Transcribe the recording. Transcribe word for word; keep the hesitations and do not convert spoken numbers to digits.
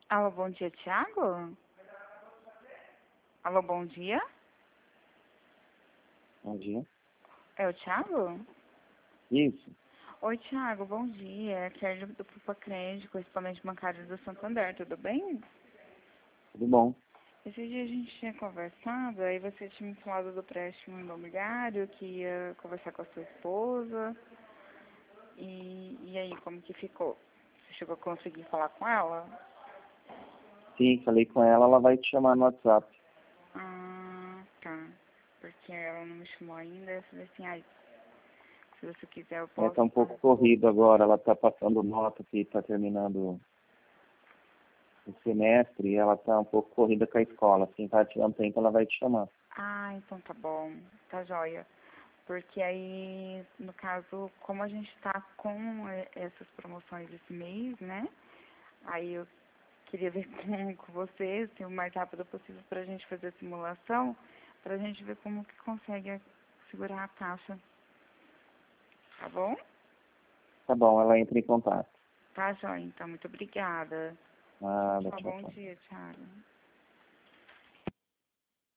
Alô, bom dia, Thiago? Alô, bom dia? Bom dia. É o Thiago? Isso. Oi, Thiago, bom dia. É a Kelly do Pupa Crédito, correspondente bancário do Santander, tudo bem? Tudo bom? Esse dia a gente tinha conversado, aí você tinha me falado do empréstimo imobiliário, que ia conversar com a sua esposa. E, e aí, como que ficou? Você chegou a conseguir falar com ela? Sim, falei com ela, ela vai te chamar no WhatsApp. Ah, tá. Porque ela não me chamou ainda, eu falei assim, ai, se você quiser eu Ela posso. tá um pouco corrido agora, ela tá passando nota que tá terminando o semestre e ela tá um pouco corrida com a escola. Assim, tá tirando tempo, ela vai te chamar. Ah, então tá bom, tá joia. Porque aí, no caso, como a gente tá com eh, essas promoções esse mês, né? Aí eu queria ver com, com você, assim, o mais rápido possível pra gente fazer a simulação, pra gente ver como que consegue segurar a taxa. Tá bom? Tá bom, ela entra em contato. Tá joia, então, muito obrigada. Nada, Tchau, tchau, bom tchau. dia, Thiago.